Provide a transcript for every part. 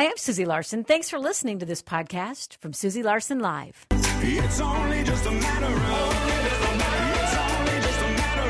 Hi, I'm Susie Larson. Thanks for listening to this podcast from Susie Larson Live. It's only just a matter of, it's only just a matter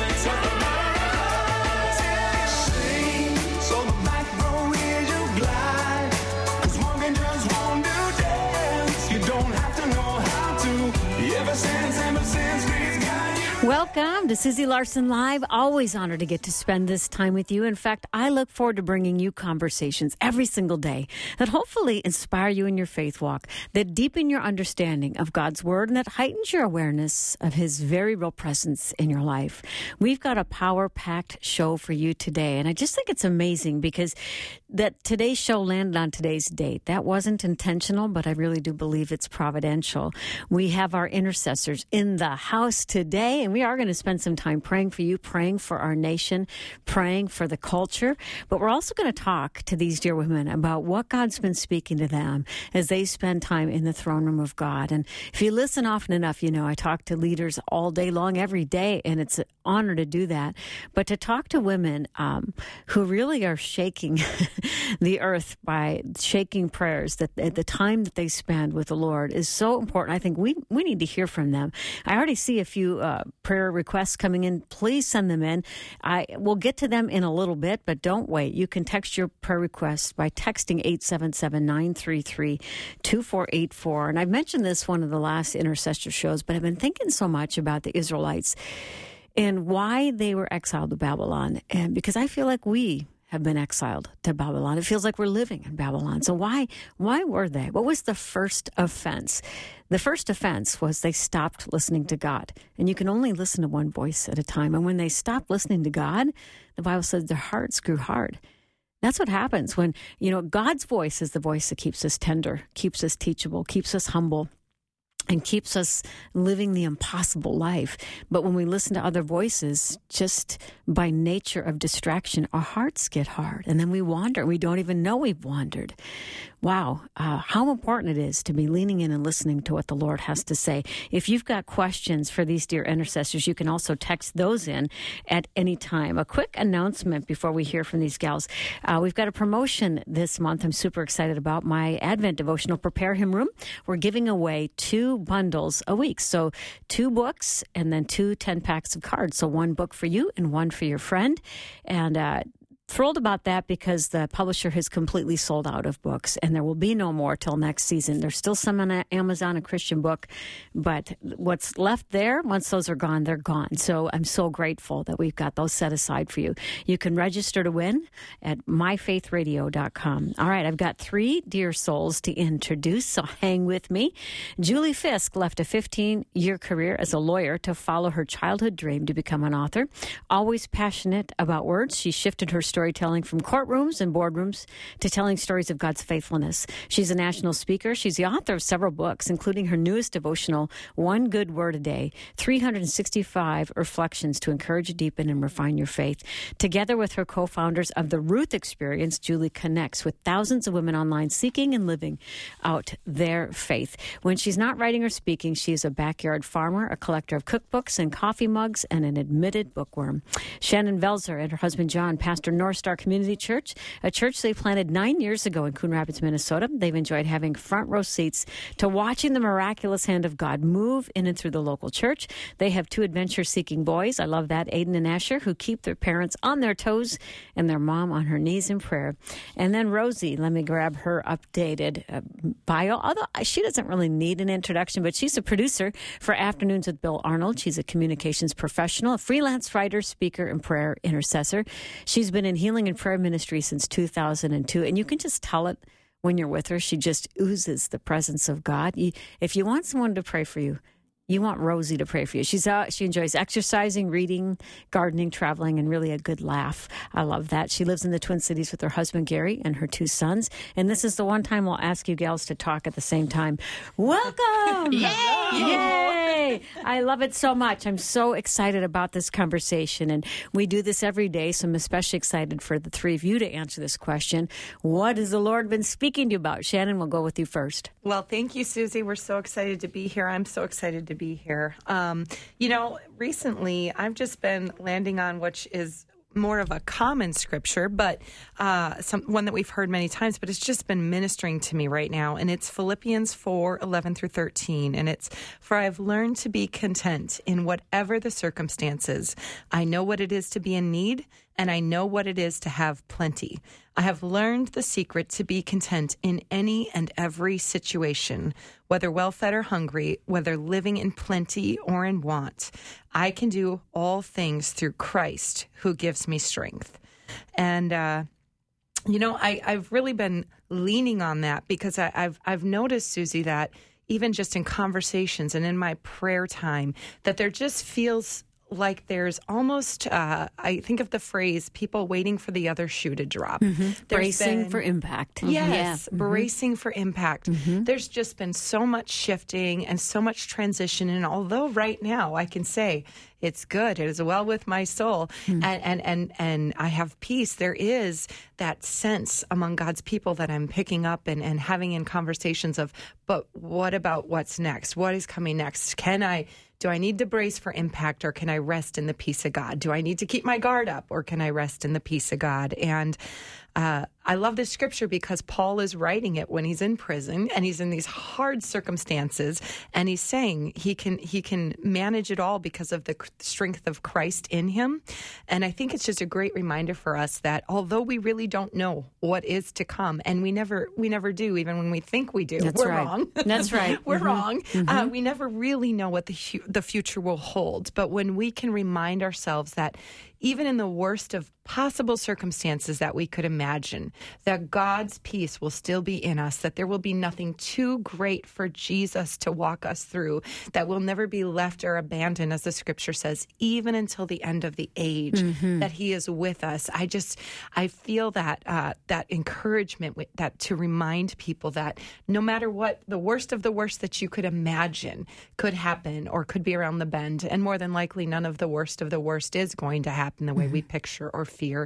of, sing, so the back row is your glide, 'cause walking just won't do dance, you don't have to know how to, ever since we've got you. Welcome to Susie Larson Live. Always honored to get to spend this time with you. In fact, I look forward to bringing you conversations every single day that hopefully inspire you in your faith walk, that deepen your understanding of God's Word, and that heightens your awareness of His very real presence in your life. We've got a power-packed show for you today, and I just think it's amazing because that today's show landed on today's date. That wasn't intentional, but I really do believe it's providential. We have our intercessors in the house today, and we are going to spend some time praying for you, praying for our nation, praying for the culture. But we're also going to talk to these dear women about what God's been speaking to them as they spend time in the throne room of God. And if you listen often enough, you know I talk to leaders all day long, every day, and it's an honor to do that. But to talk to women who really are shaking the earth by shaking prayers, that at the time that they spend with the Lord is so important. I think we need to hear from them. I already see a few prayer requests coming in. Please send them in. We'll get to them in a little bit, but don't wait. You can text your prayer requests by texting 877-933-2484. And I've mentioned this one of the last intercessor shows, but I've been thinking so much about the Israelites and why they were exiled to Babylon. And because I feel like we have been exiled to Babylon. It feels like we're living in Babylon. So why were they? What was the first offense? The first offense was they stopped listening to God. And you can only listen to one voice at a time. And when they stopped listening to God, the Bible says their hearts grew hard. That's what happens when, God's voice is the voice that keeps us tender, keeps us teachable, keeps us humble, and keeps us living the impossible life. But when we listen to other voices, just by nature of distraction, our hearts get hard. And then we wander. We don't even know we've wandered. Wow, how important it is to be leaning in and listening to what the Lord has to say. If you've got questions for these dear intercessors, you can also text those in at any time. A quick announcement before we hear from these gals. We've got a promotion this month I'm super excited about. My Advent devotional, Prepare Him Room. We're giving away 2 bundles a week. So 2 books and then 2 10-packs of cards. So 1 book for you and 1 for your friend. And thrilled about that because the publisher has completely sold out of books, and there will be no more till next season. There's still some on Amazon, a Christian book, but what's left there, once those are gone, they're gone. So I'm so grateful that we've got those set aside for you. You can register to win at myfaithradio.com. All right, I've got 3 dear souls to introduce, so hang with me. Julie Fisk left a 15-year career as a lawyer to follow her childhood dream to become an author. Always passionate about words, she shifted her storytelling from courtrooms and boardrooms to telling stories of God's faithfulness. She's a national speaker. She's the author of several books, including her newest devotional, One Good Word a Day, 365 reflections to encourage, deepen, and refine your faith. Together with her co-founders of the Ruth Experience, Julie connects with thousands of women online seeking and living out their faith. When she's not writing or speaking, she is a backyard farmer, a collector of cookbooks and coffee mugs, and an admitted bookworm. Shannon Velzer and her husband John pastor North Star Community Church, a church they planted 9 years ago in Coon Rapids, Minnesota. They've enjoyed having front row seats to watching the miraculous hand of God move in and through the local church. They have 2 adventure-seeking boys. I love that, Aiden and Asher, who keep their parents on their toes and their mom on her knees in prayer. And then Rosie, let me grab her updated bio, although she doesn't really need an introduction, but she's a producer for Afternoons with Bill Arnold. She's a communications professional, a freelance writer, speaker, and prayer intercessor. She's been in healing and prayer ministry since 2002, and you can just tell it when you're with her. She just oozes the presence of God. If you want someone to pray for you, you want Rosie to pray for you. She enjoys exercising, reading, gardening, traveling, and really a good laugh. I love that. She lives in the Twin Cities with her husband, Gary, and her 2 sons. And this is the one time we'll ask you gals to talk at the same time. Welcome! Yay! Yay! I love it so much. I'm so excited about this conversation. And we do this every day, so I'm especially excited for the 3 of you to answer this question. What has the Lord been speaking to you about? Shannon, we'll go with you first. Well, thank you, Susie. We're so excited to be here. I'm so excited to be here. Recently I've just been landing on which is more of a common scripture, but one that we've heard many times, but it's just been ministering to me right now. And it's Philippians 4:11 through 13. And it's, "For I have learned to be content in whatever the circumstances. I know what it is to be in need, and I know what it is to have plenty. I have learned the secret to be content in any and every situation, whether well-fed or hungry, whether living in plenty or in want. I can do all things through Christ who gives me strength." And, I've really been leaning on that because I've noticed, Susie, that even just in conversations and in my prayer time, that there just feels like there's almost, I think of the phrase, people waiting for the other shoe to drop. Bracing for impact. Yes, bracing for impact. There's just been so much shifting and so much transition. And although right now I can say it's good, it is well with my soul, and I have peace, there is that sense among God's people that I'm picking up and having in conversations of, but what about what's next? What is coming next? Do I need to brace for impact, or can I rest in the peace of God? Do I need to keep my guard up, or can I rest in the peace of God? And I love this scripture because Paul is writing it when he's in prison and he's in these hard circumstances, and he's saying he can manage it all because of the strength of Christ in him. And I think it's just a great reminder for us that although we really don't know what is to come, and we never do, even when we think we do, we're wrong. That's right. We're wrong. We never really know what the future will hold. But when we can remind ourselves that even in the worst of possible circumstances that we could imagine, that God's peace will still be in us, that there will be nothing too great for Jesus to walk us through, that we'll never be left or abandoned, as the scripture says, even until the end of the age, that he is with us. I feel that encouragement, that to remind people that no matter what, the worst of the worst that you could imagine could happen or could be around the bend, and more than likely none of the worst is going to happen the way we picture or fear,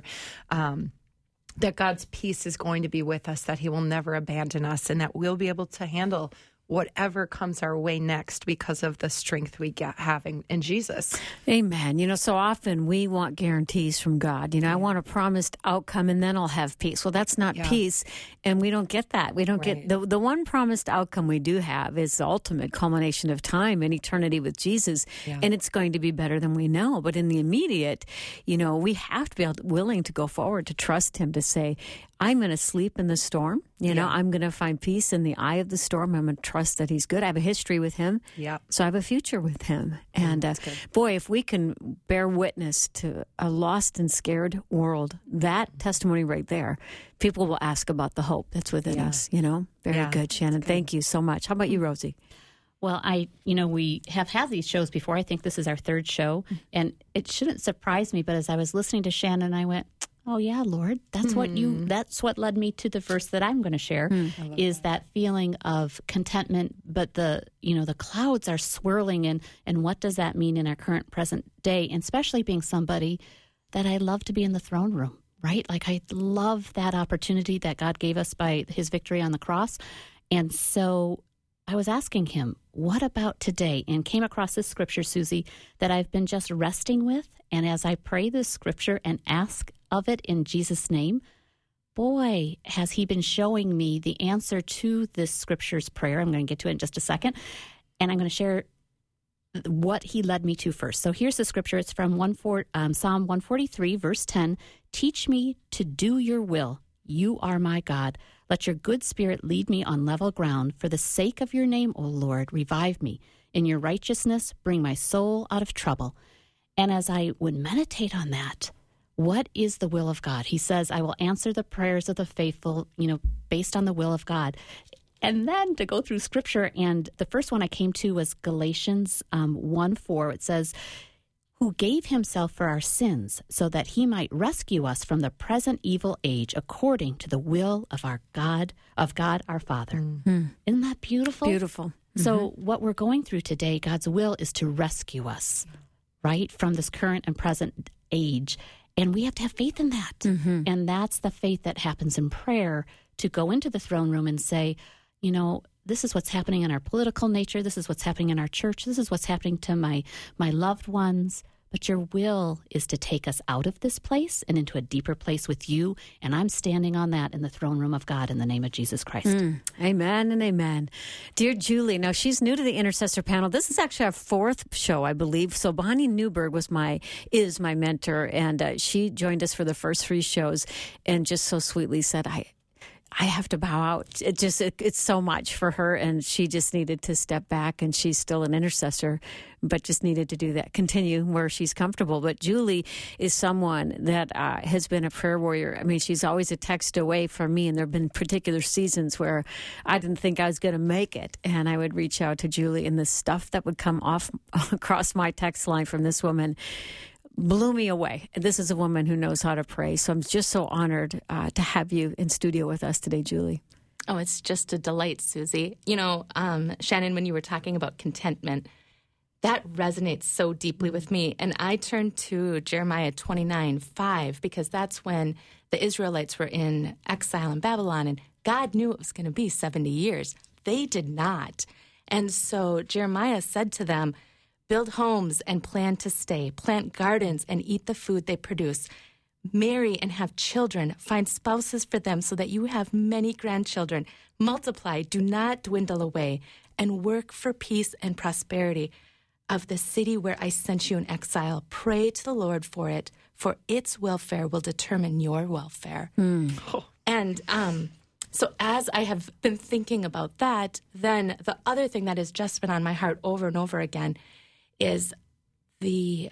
that God's peace is going to be with us, that he will never abandon us, and that we'll be able to handle whatever comes our way next because of the strength we have in Jesus. Amen. So often we want guarantees from God. I want a promised outcome and then I'll have peace. Well, that's not peace, and we don't get that. We don't get the one promised outcome we do have is the ultimate culmination of time and eternity with Jesus, and it's going to be better than we know. But in the immediate, we have to be willing to go forward, to trust him, to say, I'm going to sleep in the storm. I'm going to find peace in the eye of the storm. I'm going to trust that he's good. I have a history with him. So I have a future with him. And boy, if we can bear witness to a lost and scared world, that testimony right there, people will ask about the hope that's within us. Very good, Shannon. Thank you so much. How about you, Rosie? Well, we have had these shows before. I think this is our third show, and it shouldn't surprise me. But as I was listening to Shannon, I went, oh yeah, Lord, that's what led me to the verse that I'm going to share, is that feeling of contentment, but the clouds are swirling, and what does that mean in our current present day, and especially being somebody that I love to be in the throne room, right? Like I love that opportunity that God gave us by his victory on the cross. And so I was asking him, what about today? And came across this scripture, Susie, that I've been just resting with. And as I pray this scripture and ask of it in Jesus' name, boy, has he been showing me the answer to this scripture's prayer. I'm going to get to it in just a second. And I'm going to share what he led me to first. So here's the scripture. It's from Psalm 143, verse 10. Teach me to do your will. You are my God. Let your good spirit lead me on level ground. For the sake of your name, O Lord, revive me. In your righteousness, bring my soul out of trouble. And as I would meditate on that, what is the will of God? He says, I will answer the prayers of the faithful, based on the will of God. And then to go through scripture, and the first one I came to was Galatians 1:4. It says, who gave himself for our sins so that he might rescue us from the present evil age according to the will of God our Father. Isn't that beautiful? Beautiful. So what we're going through today, God's will is to rescue us, right, from this current and present age. And we have to have faith in that. And that's the faith that happens in prayer, to go into the throne room and say, this is what's happening in our political nature. This is what's happening in our church. This is what's happening to my loved ones. but your will is to take us out of this place and into a deeper place with you. And I'm standing on that in the throne room of God in the name of Jesus Christ. Amen and amen. Dear Julie, now she's new to the Intercessor panel. This is actually our fourth show, I believe. So Bonnie Newberg is my mentor, and she joined us for the first 3 shows and just so sweetly said, I have to bow out. It's so much for her, and she just needed to step back, and she's still an intercessor, but just needed to do that, continue where she's comfortable. But Julie is someone that has been a prayer warrior. I mean, she's always a text away from me, and there have been particular seasons where I didn't think I was going to make it, and I would reach out to Julie, and the stuff that would come across my text line from this woman blew me away. This is a woman who knows how to pray. So I'm just so honored to have you in studio with us today, Julie. Oh, it's just a delight, Susie. Shannon, when you were talking about contentment, that resonates so deeply with me. And I turned to Jeremiah 29:5 because that's when the Israelites were in exile in Babylon, and God knew it was going to be 70 years. They did not. And so Jeremiah said to them, build homes and plan to stay, plant gardens and eat the food they produce, marry and have children, find spouses for them so that you have many grandchildren, multiply, do not dwindle away, and work for peace and prosperity of the city where I sent you in exile. Pray to the Lord for it, for its welfare will determine your welfare. And so as I have been thinking about that, then the other thing that has just been on my heart over and over again is the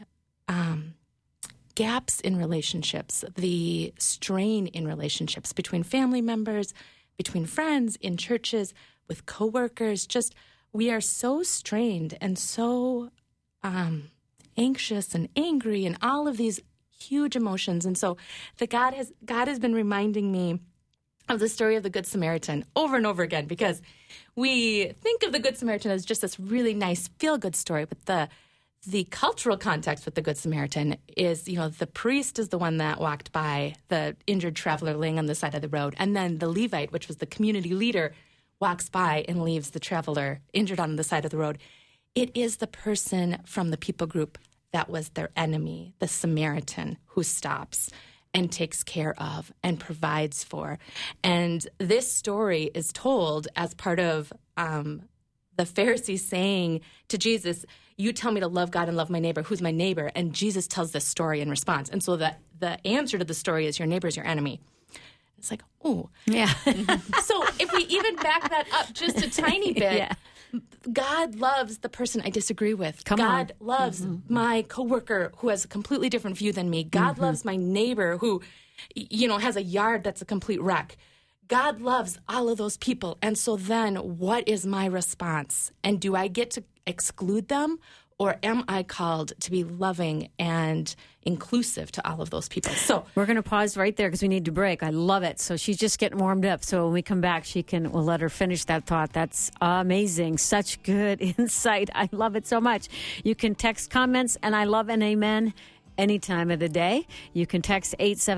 gaps in relationships, the strain in relationships between family members, between friends, in churches, with coworkers. Just we are so strained and so anxious and angry and all of these huge emotions. And so God has been reminding me of the story of the Good Samaritan over and over again, because we think of the Good Samaritan as just this really nice feel-good story, but the cultural context with the Good Samaritan is, the priest is the one that walked by the injured traveler laying on the side of the road, and then the Levite, which was the community leader, walks by and leaves the traveler injured on the side of the road. It is the person from the people group that was their enemy, the Samaritan, who stops and takes care of and provides for. And this story is told as part of the Pharisees saying to Jesus, you tell me to love God and love my neighbor. Who's my neighbor? And Jesus tells this story in response. And so the answer to the story is your neighbor is your enemy. It's like, oh. Yeah. So if we even back that up just a tiny bit, God loves the person I disagree with. God loves my coworker who has a completely different view than me. God loves my neighbor who, has a yard that's a complete wreck. God loves all of those people. And so then what is my response? And do I get to exclude them? Or am I called to be loving and inclusive to all of those people? So we're going to pause right there because we need to break. I love it. So she's just getting warmed up. So when we come back, we'll let her finish that thought. That's amazing. Such good insight. I love it so much. You can text comments, and I love an amen any time of the day. You can text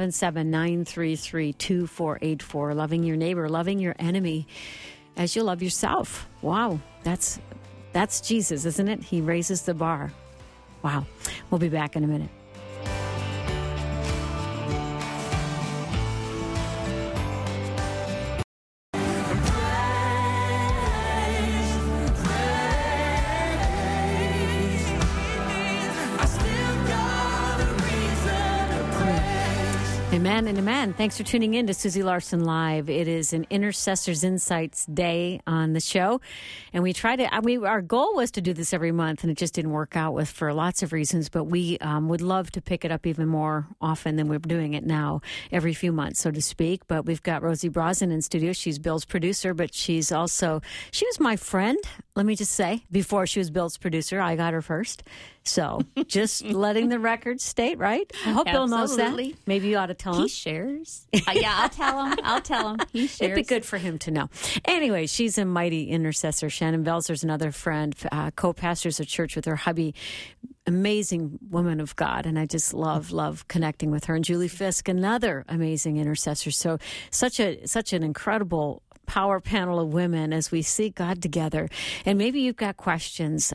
877-933-2484. Loving your neighbor, loving your enemy as you love yourself. Wow. That's Jesus, isn't it? He raises the bar. Wow. We'll be back in a minute. Amen and amen. Thanks for tuning in to Susie Larson Live. It is an Intercessors Insights Day on the show. And our goal was to do this every month, and it just didn't work out for lots of reasons. But we would love to pick it up even more often than we're doing it now, every few months, so to speak. But we've got Rosie Brosnan in studio. She's Bill's producer, but she was my friend, let me just say. Before she was Bill's producer, I got her first. So just letting the record state, right? I hope Bill knows that. Maybe you ought to tell him. He shares. Yeah, I'll tell him. He shares. It'd be good for him to know. Anyway, she's a mighty intercessor. Shannon Belzer's another friend, co-pastors a church with her hubby. Amazing woman of God, and I just love connecting with her. And Julie Fisk, another amazing intercessor. So such an incredible power panel of women as we seek God together. And maybe you've got questions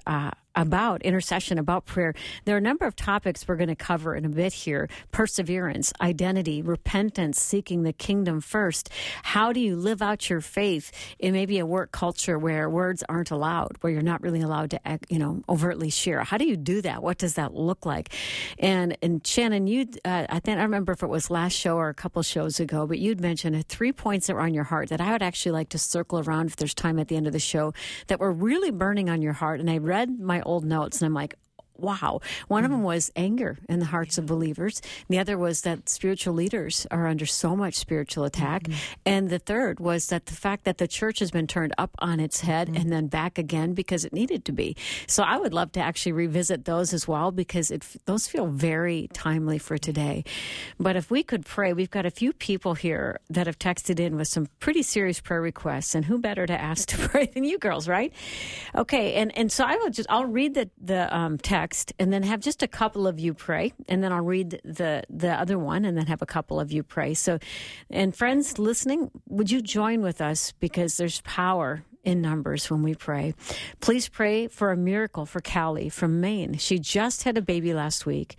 about intercession, about prayer. There are a number of topics we're going to cover in a bit here. Perseverance, identity, repentance, seeking the kingdom first. How do you live out your faith in maybe a work culture where words aren't allowed, where you're not really allowed to, overtly share? How do you do that? What does that look like? And Shannon, I remember if it was last show or a couple shows ago, but you'd mentioned 3 points that were on your heart that I would actually like to circle around if there's time at the end of the show that were really burning on your heart. And I read my old notes and I'm like, wow. One of them was anger in the hearts of believers. The other was that spiritual leaders are under so much spiritual attack. And the third was that the fact that the church has been turned up on its head and then back again because it needed to be. So I would love to actually revisit those as well because those feel very timely for today. But if we could pray, we've got a few people here that have texted in with some pretty serious prayer requests, and who better to ask to pray than you girls, right? Okay, and so I'll read the text and then have just a couple of you pray, and then I'll read the other one and then have a couple of you pray. So, and friends listening, would you join with us because there's power in numbers when we pray. Please pray for a miracle for Callie from Maine. She just had a baby last week,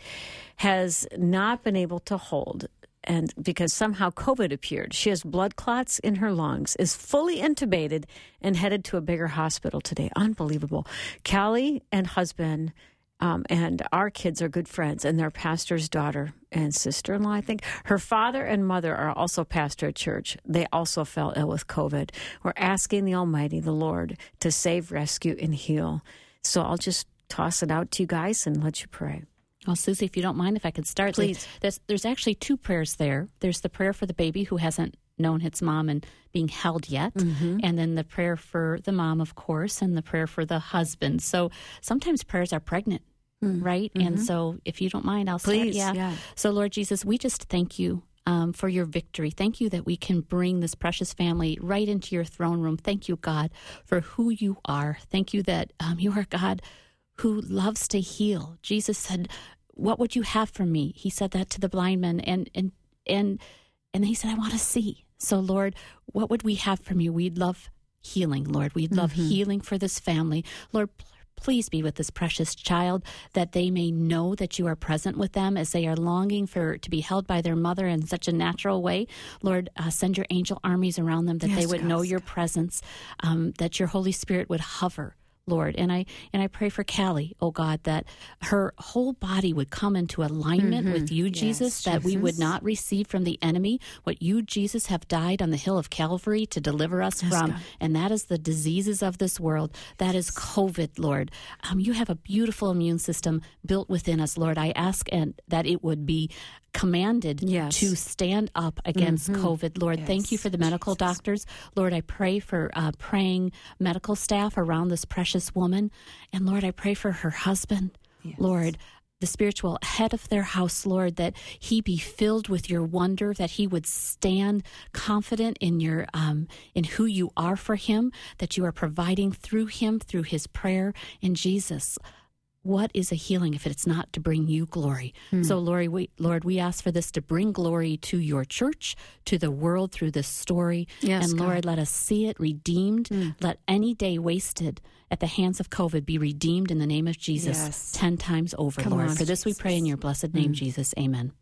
has not been able to hold, and because somehow COVID appeared. She has blood clots in her lungs, is fully intubated, and headed to a bigger hospital today. Unbelievable. Callie and husband and our kids are good friends, and their pastor's daughter and sister-in-law, I think. Her father and mother are also pastor at church. They also fell ill with COVID. We're asking the Almighty, the Lord, to save, rescue, and heal. So I'll just toss it out to you guys and let you pray. Well, Susie, if you don't mind, if I could start. Please. There's actually two prayers there. There's the prayer for the baby who hasn't known its mom and being held yet, and then the prayer for the mom, of course, and the prayer for the husband. So sometimes prayers are pregnant. Right? And so if you don't mind, I'll start. Please, yeah. So Lord Jesus, we just thank you for your victory. Thank you that we can bring this precious family right into your throne room. Thank you, God, for who you are. Thank you that you are God who loves to heal. Jesus said, what would you have from me? He said that to the blind man. And then he said, I want to see. So Lord, what would we have from you? We'd love healing, Lord. We'd love healing for this family. Lord, please be with this precious child, that they may know that you are present with them as they are longing to be held by their mother in such a natural way. Lord, send your angel armies around them, that they would know your presence, that your Holy Spirit would hover, Lord. And I pray for Callie, oh God, that her whole body would come into alignment with you, Jesus, that we would not receive from the enemy what you, Jesus, have died on the hill of Calvary to deliver us from. God. And that is the diseases of this world. That is COVID, Lord. You have a beautiful immune system built within us, Lord. I ask that it would be commanded to stand up against COVID. Lord, thank you for the medical doctors. Lord, I pray for praying medical staff around this precious woman. And Lord, I pray for her husband. Lord, the spiritual head of their house, Lord, that he be filled with your wonder, that he would stand confident in your in who you are for him, that you are providing through him, through his prayer. In Jesus, what is a healing if it's not to bring you glory? So, Lord, we ask for this to bring glory to your church, to the world through this story. Yes, and Lord, God. let us see it redeemed. Let any day wasted at the hands of COVID be redeemed in the name of Jesus 10 times over, Come Lord. on, For this we pray in your blessed name, Jesus. Amen.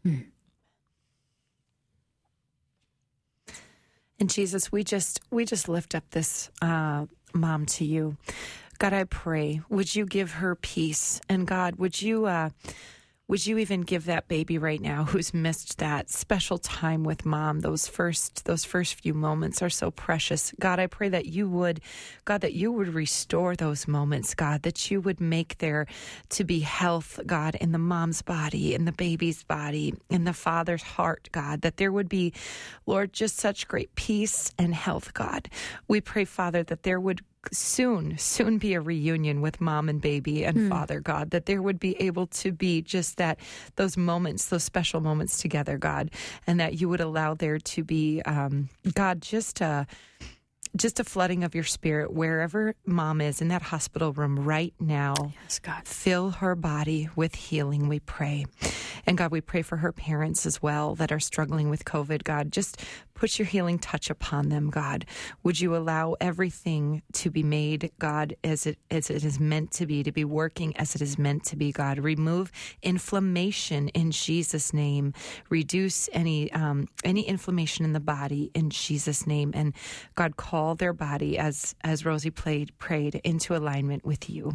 And Jesus, we just lift up this mom to you. God, I pray, would you give her peace? And God, would you even give that baby right now who's missed that special time with mom? Those first few moments are so precious. God, I pray that you would restore those moments, God, that you would make there to be health, God, in the mom's body, in the baby's body, in the father's heart, God, that there would be, Lord, just such great peace and health, God. We pray, Father, that there would soon be a reunion with mom and baby and father, God, that there would be able to be just those moments, those special moments together, God, and that you would allow there to be, God, just a flooding of your spirit wherever mom is in that hospital room right now. Yes, God. Fill her body with healing, we pray. And God, we pray for her parents as well that are struggling with COVID. God, just put your healing touch upon them, God. Would you allow everything to be made, God, as it is meant to be working as it is meant to be, God. Remove inflammation in Jesus' name. Reduce any inflammation in the body in Jesus' name. And God, call their body, as Rosie prayed, into alignment with you.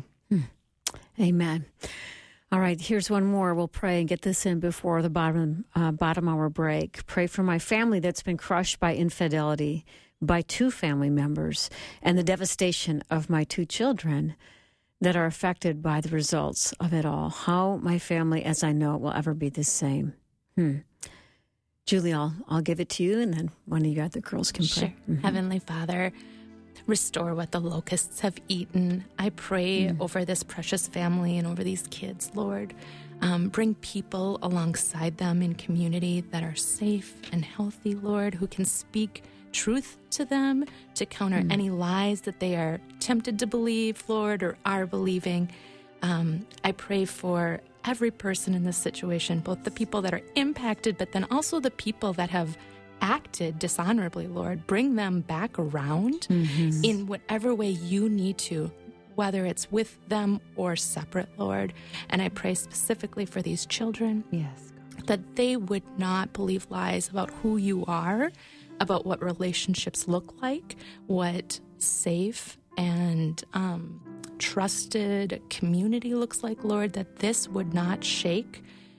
Amen. All right, here's one more. We'll pray and get this in before the bottom hour break. Pray for my family that's been crushed by infidelity by 2 family members and the devastation of my 2 children that are affected by the results of it all. How my family, as I know it, will ever be the same. Julie, I'll give it to you, and then one of you other girls can pray. Sure. Heavenly Father, restore what the locusts have eaten. I pray over this precious family and over these kids, Lord. Bring people alongside them in community that are safe and healthy, Lord, who can speak truth to them to counter any lies that they are tempted to believe, Lord, or are believing. I pray for every person in this situation, both the people that are impacted, but then also the people that have acted dishonorably, Lord. Bring them back around in whatever way you need to, whether it's with them or separate, Lord. And I pray specifically for these children, Yes, God. that they would not believe lies about who you are, about what relationships look like, what safe and trusted community looks like, Lord, that this would not shake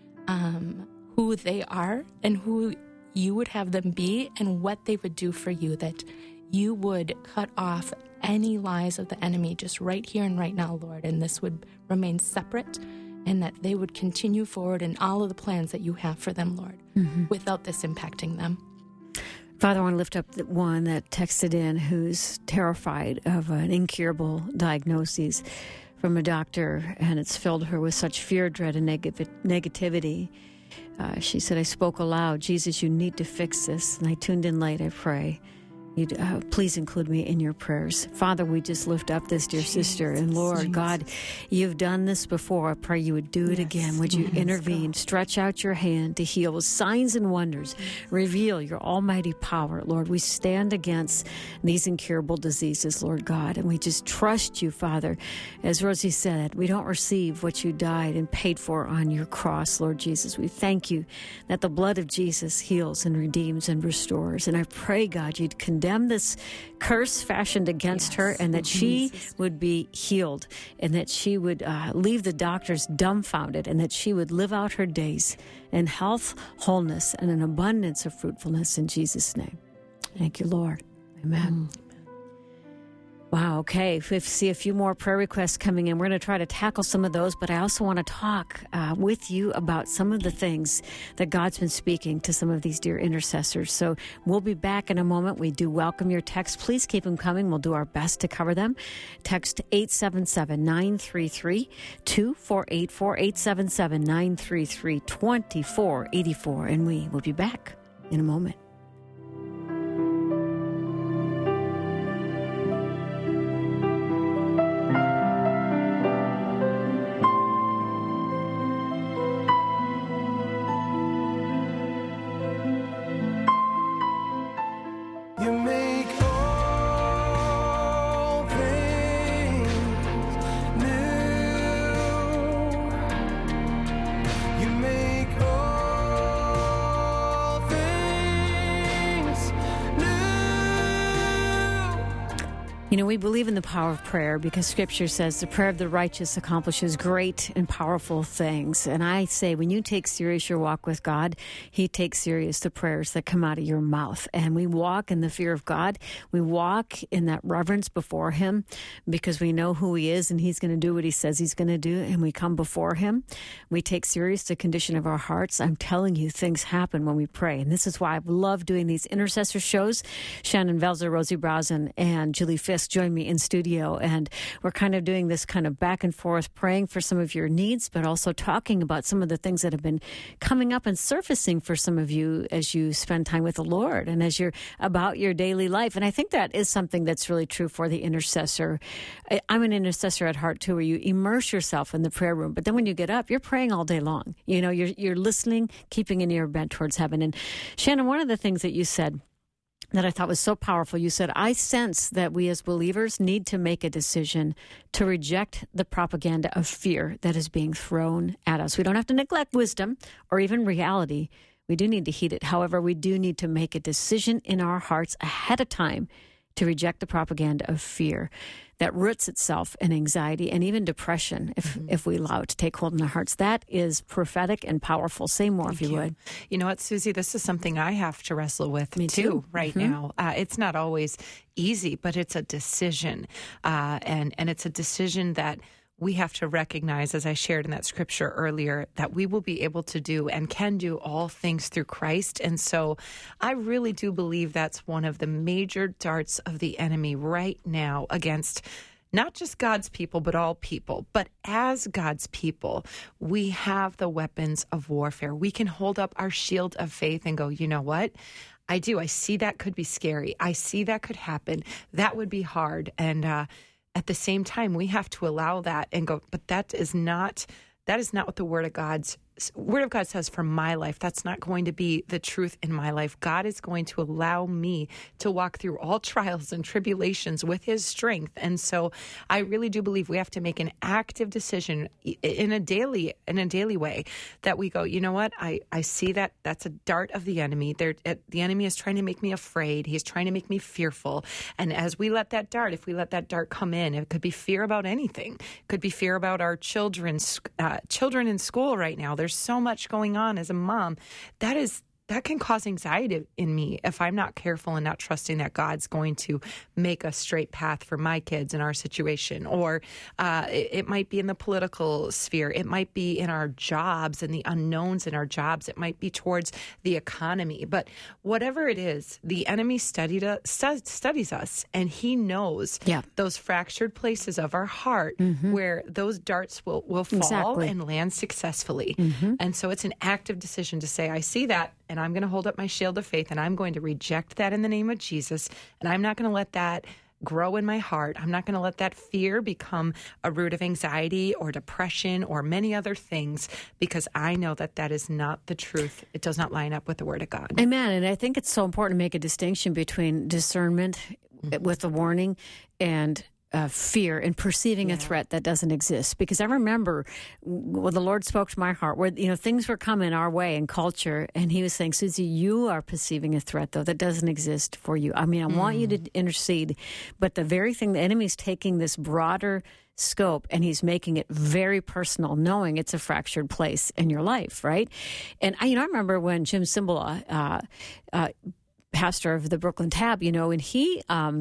who they are and who you would have them be and what they would do for you, that you would cut off any lies of the enemy just right here and right now, Lord, and this would remain separate, and that they would continue forward in all of the plans that you have for them, Lord, without this impacting them. Father, I want to lift up the one that texted in who's terrified of an incurable diagnosis from a doctor, and it's filled her with such fear, dread, and negativity. She said, I spoke aloud, Jesus, you need to fix this. And I tuned in late, I pray. You'd please include me in your prayers. Father, we just lift up this dear sister. And Lord, God, you've done this before. I pray you would do it again. Would you intervene, stretch out your hand to heal with signs and wonders. Reveal your almighty power, Lord. We stand against these incurable diseases, Lord God, and we just trust you, Father. As Rosie said, we don't receive what you died and paid for on your cross, Lord Jesus. We thank you that the blood of Jesus heals and redeems and restores. And I pray, God, you'd condemn this curse fashioned against her, and that she would be healed, and that she would leave the doctors dumbfounded, and that she would live out her days in health, wholeness, and an abundance of fruitfulness in Jesus' name. Thank you, Lord. Amen. Wow, okay. We see a few more prayer requests coming in. We're going to try to tackle some of those, but I also want to talk with you about some of the things that God's been speaking to some of these dear intercessors. So we'll be back in a moment. We do welcome your texts. Please keep them coming. We'll do our best to cover them. Text 877-933-2484, 877-933-2484, and we will be back in a moment. You make all things new. You make all things new. You know, we believe in the power of prayer because Scripture says the prayer of the righteous accomplishes great and powerful things. And I say, when you take serious your walk with God, He takes serious the prayers that come out of your mouth. And we walk in the fear of God. We walk in that reverence before Him because we know who He is and He's going to do what He says He's going to do. And we come before Him. We take serious the condition of our hearts. I'm telling you, things happen when we pray. And this is why I love doing these intercessor shows. Shannon Velzer, Rosie Browson, and Julie Fisk join me in studio, and we're kind of doing this kind of back and forth, praying for some of your needs, but also talking about some of the things that have been coming up and surfacing for some of you as you spend time with the Lord and as you're about your daily life. And I think that is something that's really true for the intercessor. I'm an intercessor at heart too, where you immerse yourself in the prayer room, but then when you get up, you're praying all day long. You know, you're listening, keeping an ear bent towards heaven. And Shannon, one of the things that you said that I thought was so powerful. You said, I sense that we as believers need to make a decision to reject the propaganda of fear that is being thrown at us. We don't have to neglect wisdom or even reality. We do need to heed it. However, we do need to make a decision in our hearts ahead of time to reject the propaganda of fear that roots itself in anxiety and even depression if we allow it to take hold in our hearts. That is prophetic and powerful. Say more if you would. You know what, Susie, this is something I have to wrestle with Me too. right now. It's not always easy, but it's a decision. And it's a decision that we have to recognize, as I shared in that scripture earlier, that we will be able to do and can do all things through Christ. And so I really do believe that's one of the major darts of the enemy right now against not just God's people, but all people. But as God's people, we have the weapons of warfare. We can hold up our shield of faith and go, you know what? I do. I see that could be scary. I see that could happen. That would be hard. And at the same time, we have to allow that and go, but that is not what the Word of God says for my life. That's not going to be the truth in my life. God is going to allow me to walk through all trials and tribulations with His strength. And so I really do believe we have to make an active decision in a daily way that we go, you know what? I see that that's a dart of the enemy. The enemy is trying to make me afraid. He's trying to make me fearful. And as we let that dart, if we let that dart come in, it could be fear about anything. It could be fear about our children in school right now. There's so much going on as a mom. That can cause anxiety in me if I'm not careful and not trusting that God's going to make a straight path for my kids in our situation. Or it might be in the political sphere. It might be in our jobs and the unknowns in our jobs. It might be towards the economy. But whatever it is, the enemy studies us, and he knows those fractured places of our heart where those darts will fall and land successfully. And so it's an active decision to say, I see that, and I'm going to hold up my shield of faith, and I'm going to reject that in the name of Jesus, and I'm not going to let that grow in my heart. I'm not going to let that fear become a root of anxiety or depression or many other things, because I know that is not the truth. It does not line up with the Word of God. Amen. And I think it's so important to make a distinction between discernment with a warning and fear and perceiving a threat that doesn't exist. Because I remember when the Lord spoke to my heart, where things were coming our way in culture, and He was saying, Susie, you are perceiving a threat, though, that doesn't exist for you. I mean, I want you to intercede, but the very thing, the enemy's taking this broader scope and he's making it very personal, knowing it's a fractured place in your life, right? And I remember when Jim Cymbala, pastor of the Brooklyn Tab, and he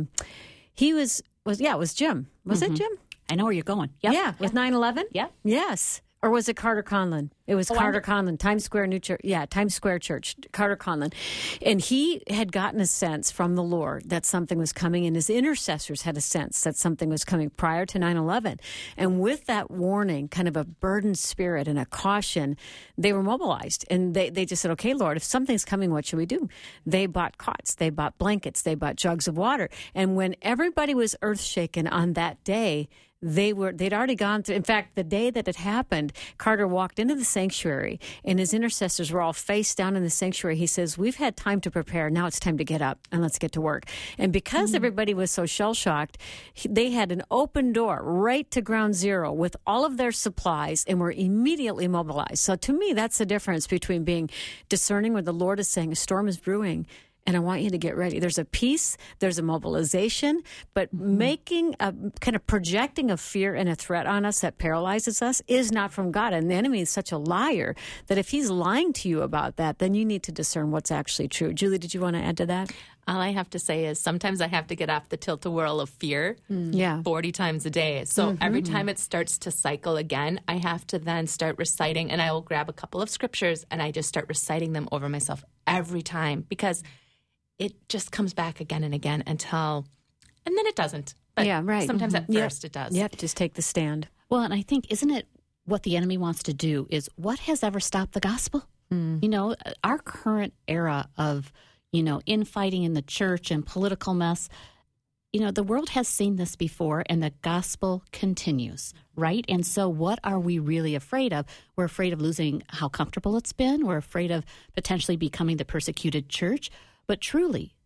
was it was Jim. Was it Jim? I know where you're going. Yep. Yeah, with 9/11? Yeah. Yes. Or was it Carter Conlon? It was Carter Conlon, Times Square New Church. Yeah, Times Square Church, Carter Conlon. And he had gotten a sense from the Lord that something was coming, and his intercessors had a sense that something was coming prior to 9/11. And with that warning, kind of a burdened spirit and a caution, they were mobilized. And they just said, okay, Lord, if something's coming, what should we do? They bought cots, they bought blankets, they bought jugs of water. And when everybody was earth shaken on that day, they'd already gone through. In fact, the day that it happened, Carter walked into the sanctuary, and his intercessors were all face down in the sanctuary. He says, we've had time to prepare. Now it's time to get up and let's get to work. And because everybody was so shell-shocked, they had an open door right to ground zero with all of their supplies and were immediately mobilized. So to me, that's the difference between being discerning where the Lord is saying a storm is brewing, and I want you to get ready. There's a peace, there's a mobilization, but making a kind of projecting a fear and a threat on us that paralyzes us is not from God. And the enemy is such a liar that if he's lying to you about that, then you need to discern what's actually true. Julie, did you want to add to that? All I have to say is sometimes I have to get off the tilt-a-whirl of fear 40 times a day. So every time it starts to cycle again, I have to then start reciting, and I will grab a couple of scriptures and I just start reciting them over myself every time, because it just comes back again and again and then it doesn't. But sometimes at first it does. Yep, just take the stand. Well, and I think, isn't it what the enemy wants to do is, what has ever stopped the gospel? Our current era of, infighting in the church and political mess, the world has seen this before, and the gospel continues, right? And so what are we really afraid of? We're afraid of losing how comfortable it's been. We're afraid of potentially becoming the persecuted church. But truly,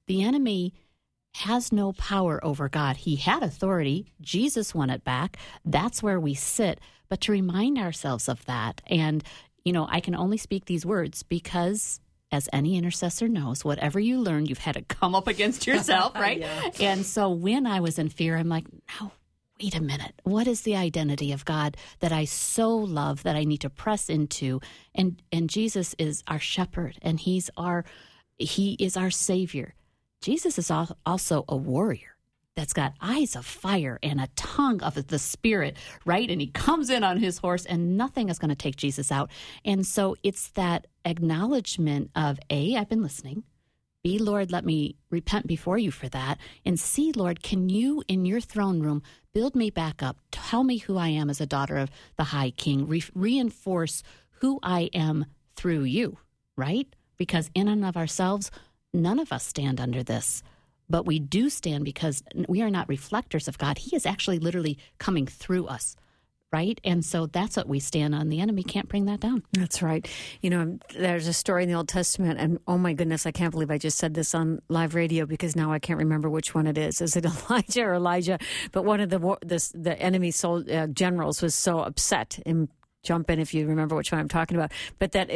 The enemy has no power over God. He had authority. Jesus won it back. That's where we sit. But to remind ourselves of that, and, I can only speak these words because, as any intercessor knows, whatever you learn, you've had to come up against yourself, right? Yeah. And so when I was in fear, I'm like, no, wait a minute. What is the identity of God that I so love that I need to press into? And Jesus is our shepherd, and he is our Savior. Jesus is also a warrior that's got eyes of fire and a tongue of the Spirit, right? And he comes in on his horse, and nothing is going to take Jesus out. And so it's that acknowledgement of, A, I've been listening. B, Lord, let me repent before you for that. And C, Lord, can you, in your throne room, build me back up? Tell me who I am as a daughter of the High King. Reinforce who I am through you, right? Because in and of ourselves, none of us stand under this, but we do stand because we are not reflectors of God. He is actually literally coming through us, right? And so that's what we stand on. The enemy can't bring that down. That's right. There's a story in the Old Testament, and oh my goodness, I can't believe I just said this on live radio because now I can't remember which one it is. Is it Elijah or Elijah? But one of the enemy generals was so upset and jump in if you remember which one I'm talking about, but that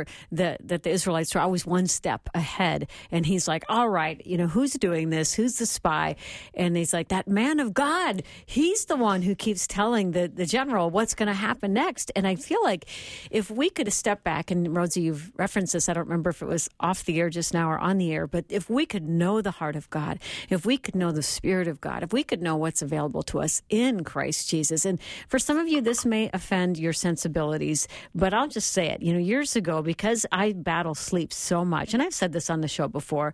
the Israelites were always one step ahead. And he's like, all right, who's doing this? Who's the spy? And he's like, that man of God, he's the one who keeps telling the general what's going to happen next. And I feel like if we could step back, and Rosie, you've referenced this, I don't remember if it was off the air just now or on the air, but if we could know the heart of God, if we could know the Spirit of God, if we could know what's available to us in Christ Jesus. And for some of you, this may offend your sensibilities, but I'll just say it. Years ago, because I battle sleep so much, and I've said this on the show before,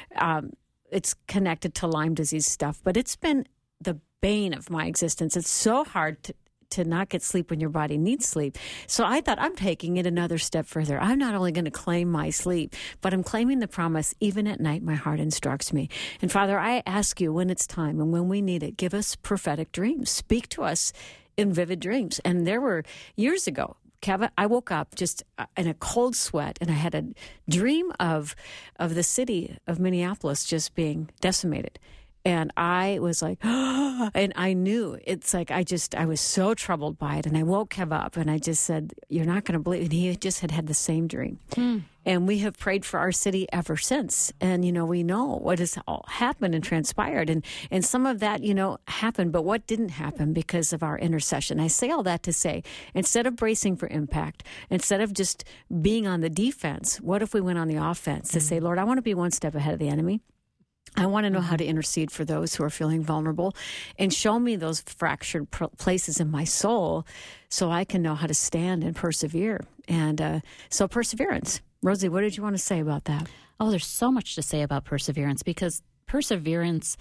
it's connected to Lyme disease stuff, but it's been the bane of my existence. It's so hard to not get sleep when your body needs sleep. So I thought, I'm taking it another step further. I'm not only going to claim my sleep, but I'm claiming the promise, even at night, my heart instructs me. And Father, I ask you, when it's time and when we need it, give us prophetic dreams. Speak to us in vivid dreams. And there were years ago, Kevin, I woke up just in a cold sweat, and I had a dream of the city of Minneapolis just being decimated. And I was like, oh, and I knew it's like, I was so troubled by it. And I woke Kev up and I just said, you're not going to believe. And he just had the same dream. And we have prayed for our city ever since. And, we know what has all happened and transpired. And some of that, happened, but what didn't happen because of our intercession. I say all that to say, instead of bracing for impact, instead of just being on the defense, what if we went on the offense to say, Lord, I want to be one step ahead of the enemy. I want to know how to intercede for those who are feeling vulnerable, and show me those fractured places in my soul so I can know how to stand and persevere. And so perseverance. Rosie, what did you want to say about that? Oh, there's so much to say about perseverance, because perseverance,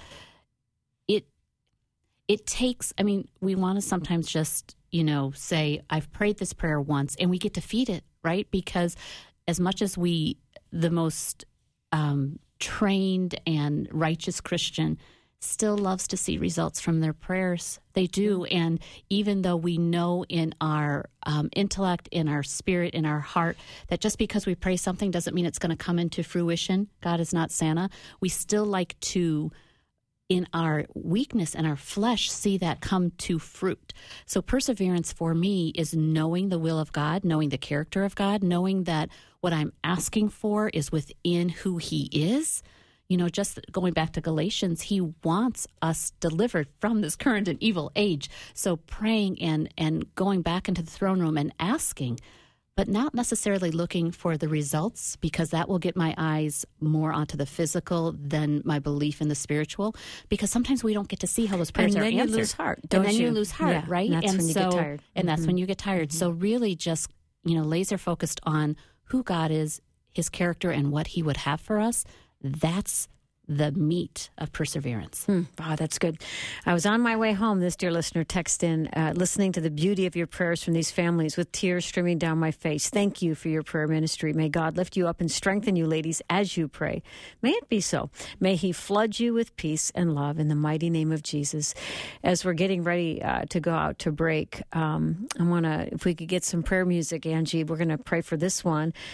it takes, we want to sometimes just, say, I've prayed this prayer once, and we get defeated, right? Because as much as the most trained and righteous Christian still loves to see results from their prayers. They do. And even though we know in our intellect, in our spirit, in our heart, that just because we pray something doesn't mean it's going to come into fruition. God is not Santa. We still like to, in our weakness and our flesh, see that come to fruit. So perseverance for me is knowing the will of God, knowing the character of God, knowing that what I'm asking for is within who he is. Just going back to Galatians, he wants us delivered from this current and evil age. So praying and going back into the throne room and asking, but not necessarily looking for the results, because that will get my eyes more onto the physical than my belief in the spiritual, because sometimes we don't get to see how those prayers are answered. And then you lose heart, don't you? You lose heart, yeah, right? And that's when you get tired. And that's when you get tired. So really just, laser focused on who God is, his character, and what he would have for us. That's the meat of perseverance. Wow, that's good. I was on my way home, this dear listener texted in, listening to the beauty of your prayers from these families with tears streaming down my face. Thank you for your prayer ministry. May God lift you up and strengthen you, ladies, as you pray. May it be so. May he flood you with peace and love in the mighty name of Jesus. As we're getting ready to go out to break, if we could get some prayer music, Angie, we're going to pray for this one.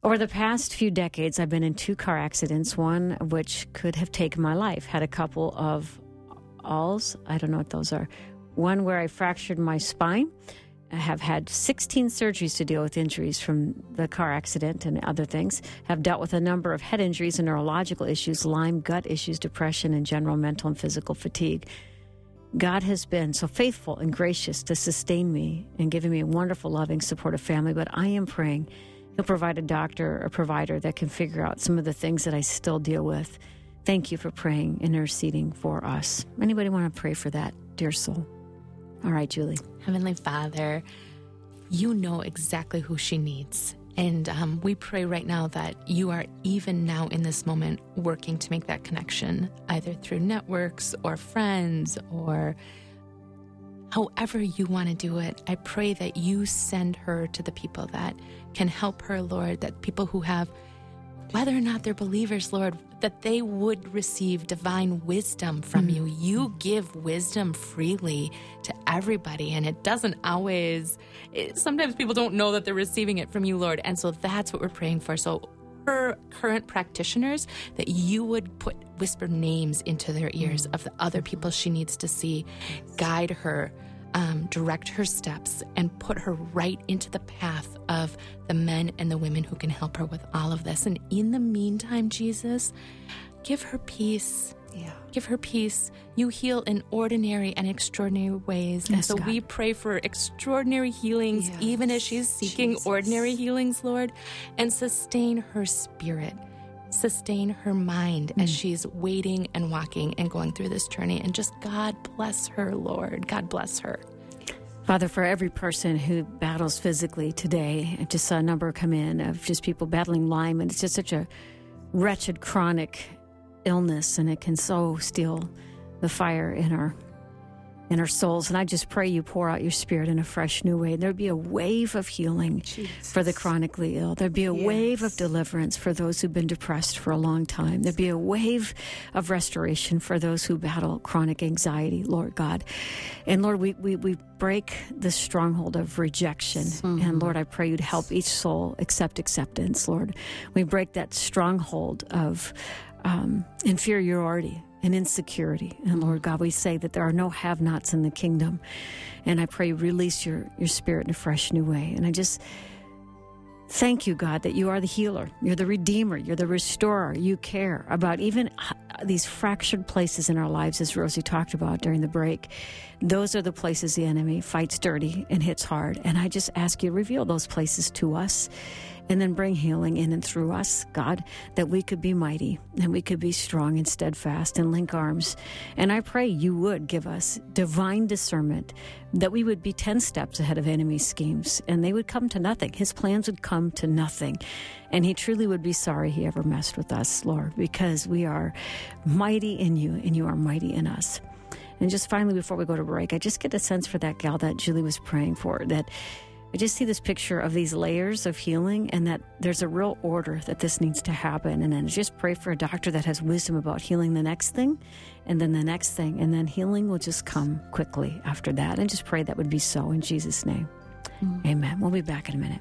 Over the past few decades, I've been in 2 car accidents, one of which could have taken my life. Had a couple of ALS, I don't know what those are. One where I fractured my spine. I have had 16 surgeries to deal with injuries from the car accident and other things. Have dealt with a number of head injuries and neurological issues, Lyme, gut issues, depression, and general mental and physical fatigue. God has been so faithful and gracious to sustain me and giving me a wonderful, loving, supportive family, but I am praying He'll provide a doctor or provider that can figure out some of the things that I still deal with. Thank you for praying and interceding for us. Anybody want to pray for that, dear soul? All right, Julie. Heavenly Father, you know exactly who she needs. And we pray right now that you are even now in this moment working to make that connection, either through networks or friends or however you want to do it. I pray that you send her to the people that can help her, Lord, that people who have, whether or not they're believers, Lord, that they would receive divine wisdom from you. You give wisdom freely to everybody, and it doesn't always, sometimes people don't know that they're receiving it from you, Lord. And so that's what we're praying for. So her current practitioners, that you would whisper names into their ears of the other people she needs to see, guide her, direct her steps, and put her right into the path of the men and the women who can help her with all of this. And in the meantime, Jesus, give her peace. Yeah. Give her peace. You heal in ordinary and extraordinary ways. And Yes, so God. we pray for extraordinary healings, Yes, even as she's seeking Jesus. ordinary healings, Lord, and sustain her spirit. Sustain her mind as she's waiting and walking and going through this journey. And just God bless her, Lord. God bless her. Father, for every person who battles physically today, I just saw a number come in of just people battling Lyme, and it's just such a wretched, chronic illness, and it can so steal the fire in our souls. And I just pray you pour out your spirit in a fresh new way. There'd be a wave of healing for the chronically ill. There'd be a wave of deliverance for those who've been depressed for a long time. There'd be a wave of restoration for those who battle chronic anxiety, Lord God. And Lord, we break the stronghold of rejection. And Lord, I pray you'd help each soul accept acceptance, Lord. We break that stronghold of inferiority and insecurity. And Lord God, we say that there are no have-nots in the kingdom. And I pray you release your spirit in a fresh new way. And I just thank you, God, that you are the healer. You're the redeemer. You're the restorer. You care about even these fractured places in our lives, as Rosie talked about during the break. Those are the places the enemy fights dirty and hits hard. And I just ask you to reveal those places to us, and then bring healing in and through us, God, that we could be mighty and we could be strong and steadfast and link arms. And I pray you would give us divine discernment, that we would be 10 steps ahead of enemy schemes, and they would come to nothing. His plans would come to nothing. And he truly would be sorry he ever messed with us, Lord, because we are mighty in you and you are mighty in us. And just finally, before we go to break, I just get a sense for that gal that Julie was praying for, that I just see this picture of these layers of healing, and that there's a real order that this needs to happen. And then just pray for a doctor that has wisdom about healing the next thing, and then the next thing, and then healing will just come quickly after that. And just pray that would be so in Jesus' name. Amen. We'll be back in a minute.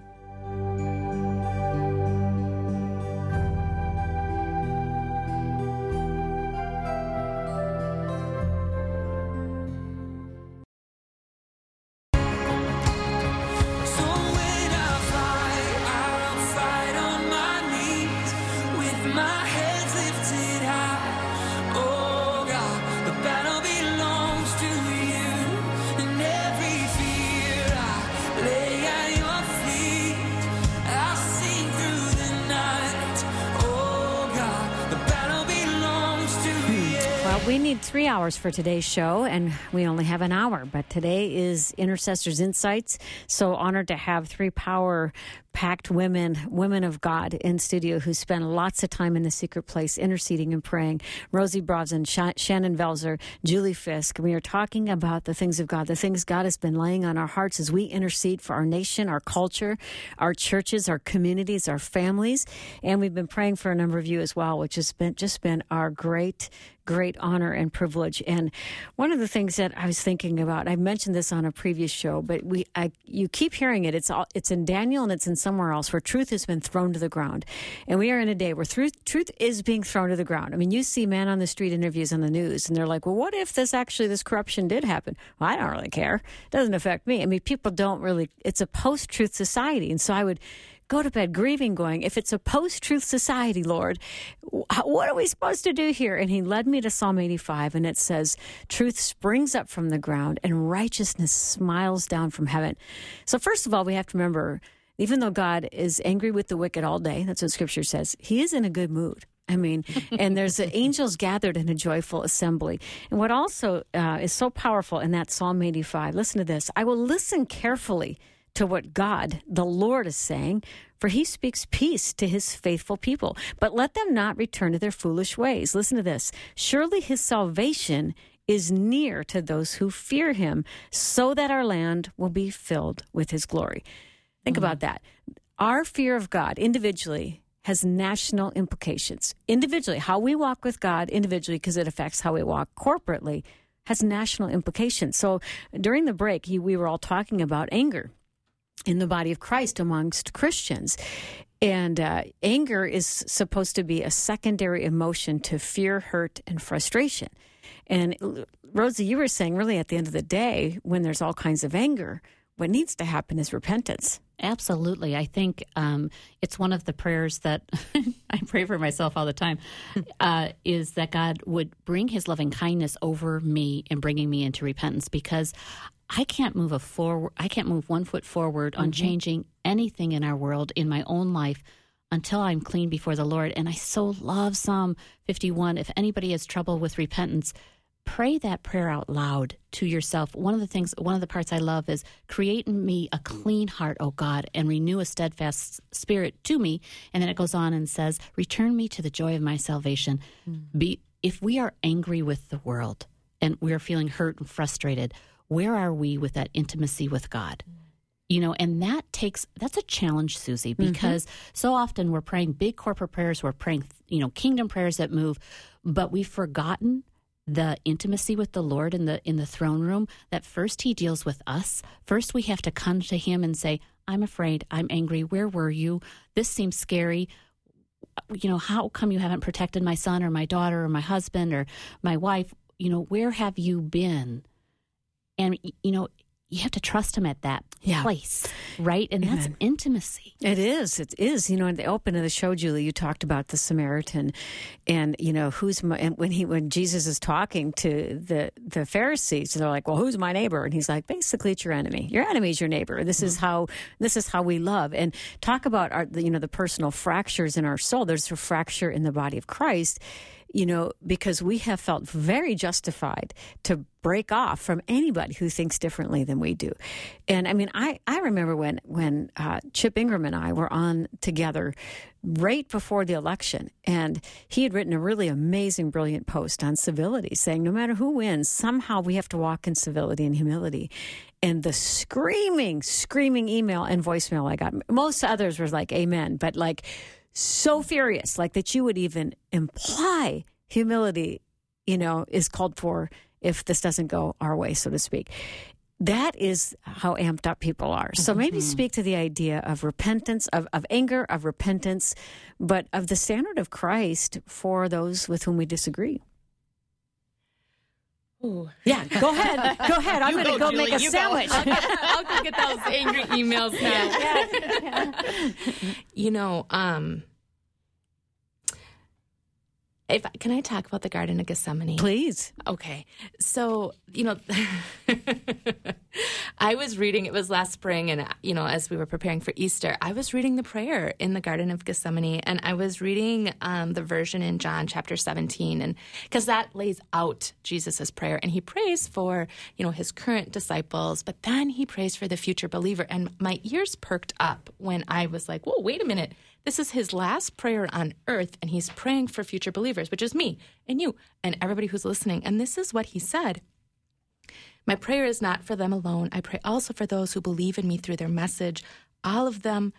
So when I fight, I'll fight on my knees with my head lifted high. Oh God, the battle belongs to you, and every fear I lay at your feet. I'll sing through the night. Oh God, the battle belongs to you. Well, we need 3 hours for today's show, and we only have an hour. But today is Intercessors Insights. So honored to have 3 power-packed women of God in studio who spend lots of time in the secret place interceding and praying. Rosie Brobson, Shannon Velzer, Julie Fisk. We are talking about the things of God, the things God has been laying on our hearts as we intercede for our nation, our culture, our churches, our communities, our families. And we've been praying for a number of you as well, which has just been our great honor and privilege. And one of the things that I was thinking about, I mentioned this on a previous show, but you keep hearing it. It's in Daniel and it's in somewhere else where truth has been thrown to the ground. And we are in a day where truth is being thrown to the ground. I mean, you see man on the street interviews on the news, and they're like, well, what if this corruption did happen? Well, I don't really care. It doesn't affect me. I mean, people don't really, it's a post-truth society. And so I would go to bed grieving, going, if it's a post-truth society, Lord, what are we supposed to do here? And he led me to Psalm 85, and it says, truth springs up from the ground, and righteousness smiles down from heaven. So first of all, we have to remember, even though God is angry with the wicked all day, that's what Scripture says, he is in a good mood. I mean, and there's angels gathered in a joyful assembly. And what also is so powerful in that Psalm 85, listen to this, I will listen carefully to what God, the Lord, is saying, for he speaks peace to his faithful people. But let them not return to their foolish ways. Listen to this. Surely his salvation is near to those who fear him, so that our land will be filled with his glory. Think about that. Our fear of God individually has national implications. Individually, how we walk with God individually, because it affects how we walk corporately, has national implications. So during the break, we were all talking about anger in the body of Christ amongst Christians. And anger is supposed to be a secondary emotion to fear, hurt, and frustration. And Rosie, you were saying really at the end of the day, when there's all kinds of anger, what needs to happen is repentance. Absolutely. I think it's one of the prayers that I pray for myself all the time, is that God would bring his loving kindness over me and bringing me into repentance, because I can't move I can't move 1 foot forward on changing anything in our world, in my own life, until I'm clean before the Lord. And I so love Psalm 51. If anybody has trouble with repentance, pray that prayer out loud to yourself. One of the parts I love is, create in me a clean heart, O God, and renew a steadfast spirit to me. And then it goes on and says, return me to the joy of my salvation. If we are angry with the world and we are feeling hurt and frustrated, where are we with that intimacy with God? And that's a challenge, Susie, because so often we're praying big corporate prayers, we're praying, kingdom prayers that move, but we've forgotten the intimacy with the Lord in the throne room, that first he deals with us. First we have to come to him and say, I'm afraid, I'm angry, where were you? This seems scary. How come you haven't protected my son or my daughter or my husband or my wife? Where have you been? And, you have to trust him at that place, right? And that's intimacy. It is. It is. At the open of the show, Julie, you talked about the Samaritan, and and when Jesus is talking to the Pharisees, they're like, "Well, who's my neighbor?" And he's like, "Basically, it's your enemy. Your enemy is your neighbor. This is how we love." And talk about the personal fractures in our soul. There's a fracture in the body of Christ. Because we have felt very justified to break off from anybody who thinks differently than we do. And I mean, I remember when Chip Ingram and I were on together right before the election, and he had written a really amazing, brilliant post on civility, saying no matter who wins, somehow we have to walk in civility and humility. And the screaming email and voicemail I got, most others were like, amen, but like, so furious, like that you would even imply humility, is called for if this doesn't go our way, so to speak. That is how amped up people are. So maybe speak to the idea of repentance, of anger, of repentance, but of the standard of Christ for those with whom we disagree. Ooh. Yeah, go ahead. Go ahead. I'm going to go make a sandwich. I'll go get those angry emails now. Can I talk about the Garden of Gethsemane? Please. Okay. So, I was reading, it was last spring, and, as we were preparing for Easter, I was reading the prayer in the Garden of Gethsemane, and I was reading the version in John chapter 17, and because that lays out Jesus' prayer, and he prays for, his current disciples, but then he prays for the future believer, and my ears perked up when I was like, whoa, wait a minute. This is his last prayer on earth, and he's praying for future believers, which is me and you and everybody who's listening. And this is what he said. My prayer is not for them alone. I pray also for those who believe in me through their message, all of them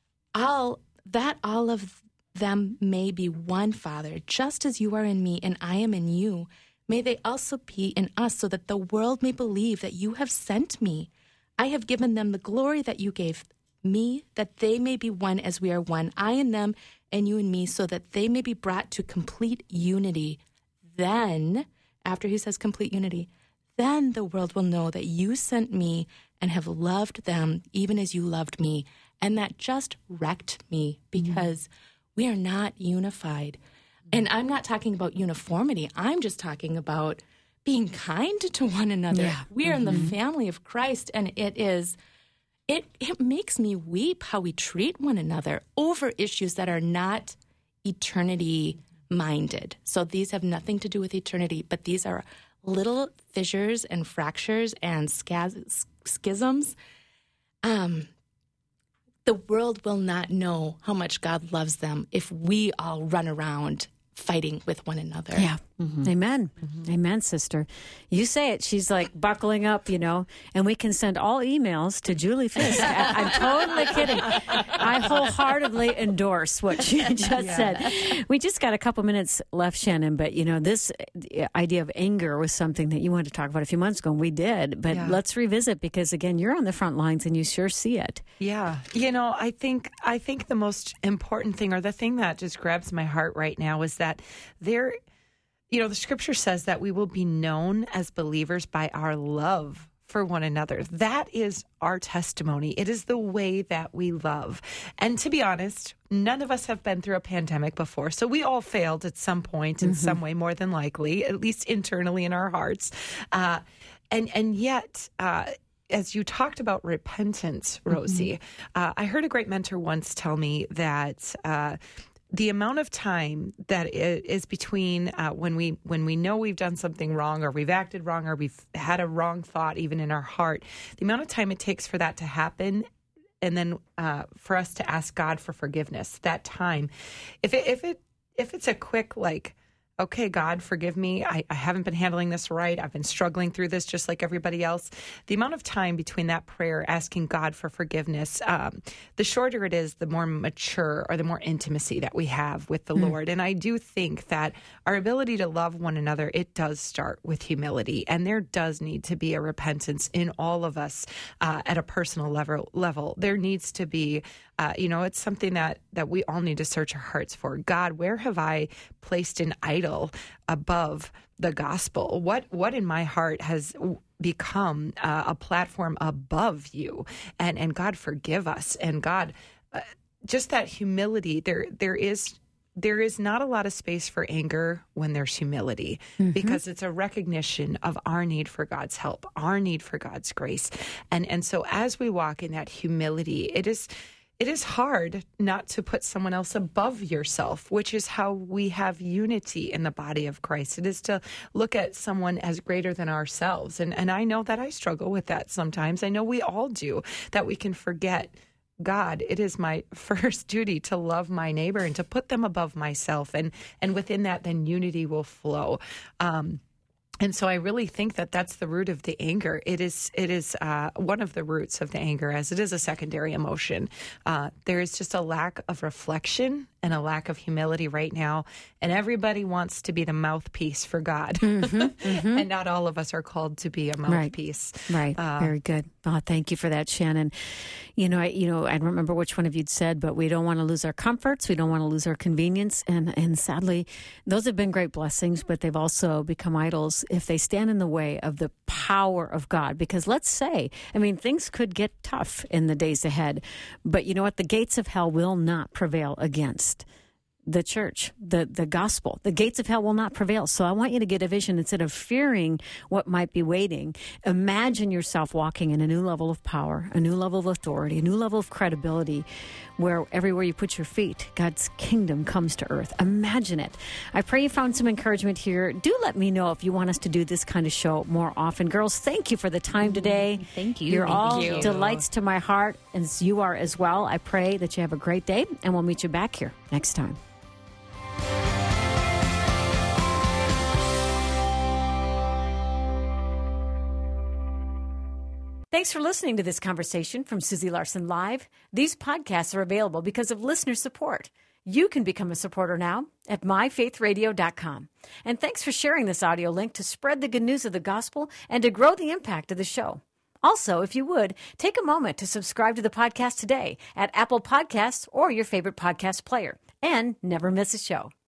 may be one, Father, just as you are in me and I am in you. May they also be in us, so that the world may believe that you have sent me. I have given them the glory that you gave me, that they may be one as we are one, I and them, and you and me, so that they may be brought to complete unity. Then, after he says complete unity, then the world will know that you sent me and have loved them even as you loved me. And that just wrecked me because we are not unified. And I'm not talking about uniformity. I'm just talking about being kind to one another. Yeah. We are in the family of Christ, and it makes me weep how we treat one another over issues that are not eternity-minded. So these have nothing to do with eternity, but these are little fissures and fractures and schisms. The world will not know how much God loves them if we all run around fighting with one another. Yeah. Amen. Amen, sister. You say it. She's like buckling up, and we can send all emails to Julie Fisk. I'm totally kidding. I wholeheartedly endorse what she just said. We just got a couple minutes left, Shannon, but this idea of anger was something that you wanted to talk about a few months ago, and we did. But let's revisit, because again, you're on the front lines and you sure see it. Yeah. I think the most important thing, or the thing that just grabs my heart right now, is that the scripture says that we will be known as believers by our love for one another. That is our testimony. It is the way that we love. And to be honest, none of us have been through a pandemic before. So we all failed at some point in some way, more than likely, at least internally in our hearts. And yet, as you talked about repentance, Rosie, I heard a great mentor once tell me that the amount of time that is between when we know we've done something wrong, or we've acted wrong, or we've had a wrong thought even in our heart, the amount of time it takes for that to happen, and then for us to ask God for forgiveness, that time, if it's a quick, like, okay, God, forgive me. I haven't been handling this right. I've been struggling through this just like everybody else. The amount of time between that prayer, asking God for forgiveness, the shorter it is, the more mature or the more intimacy that we have with the Lord. And I do think that our ability to love one another, it does start with humility. And there does need to be a repentance in all of us at a personal level. There needs to be it's something that we all need to search our hearts for. God, where have I placed an idol above the gospel? What in my heart has become a platform above you? And God, forgive us. And God, just that humility, there is not a lot of space for anger when there's humility, because it's a recognition of our need for God's help, our need for God's grace. And so as we walk in that humility, it is hard not to put someone else above yourself, which is how we have unity in the body of Christ. It is to look at someone as greater than ourselves. And I know that I struggle with that sometimes. I know we all do, that we can forget, God, it is my first duty to love my neighbor and to put them above myself. And within that, then unity will flow. And so I really think that that's the root of the anger. It is one of the roots of the anger, as it is a secondary emotion. There is just a lack of reflection and a lack of humility right now. And everybody wants to be the mouthpiece for God. And not all of us are called to be a mouthpiece. Right. Very good. Thank you for that, Shannon. I don't remember which one of you'd said, but we don't want to lose our comforts. We don't want to lose our convenience. And sadly, those have been great blessings, but they've also become idols if they stand in the way of the power of God. Because let's say, things could get tough in the days ahead, but you know what? The gates of hell will not prevail against the church, the gospel. The gates of hell will not prevail. So I want you to get a vision. Instead of fearing what might be waiting, imagine yourself walking in a new level of power, a new level of authority, a new level of credibility, where everywhere you put your feet, God's kingdom comes to earth. Imagine it. I pray you found some encouragement here. Do let me know if you want us to do this kind of show more often. Girls, thank you for the time today. Thank you. You're all you. delights to my heart, as you are as well. I pray that you have a great day, and we'll meet you back here next time. Thanks for listening to this conversation from Susie Larson Live. These podcasts are available because of listener support. You can become a supporter now at myfaithradio.com. And thanks for sharing this audio link to spread the good news of the gospel and to grow the impact of the show. Also, if you would, take a moment to subscribe to the podcast today at Apple Podcasts or your favorite podcast player. And never miss a show.